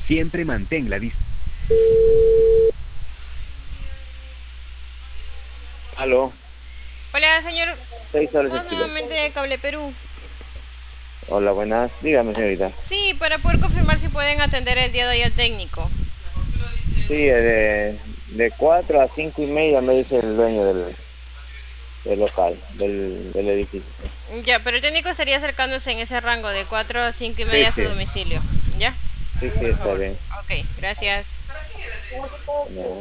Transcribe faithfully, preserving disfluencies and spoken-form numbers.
Siempre mantén la distancia. Aló, Hola, señor. seis soles el Somos kilo. nuevamente de Cable Perú. Hola, buenas. Dígame, señorita. Sí, para poder confirmar si pueden atender el día de hoy al técnico. Sí, de, de cuatro a cinco y media me dice el dueño del, del local, del, del edificio. Ya, pero el técnico estaría acercándose en ese rango de cuatro a cinco y Sí, media a su sí, domicilio. ¿Ya? sí, sí, Por está favor. bien. Ok, gracias. No.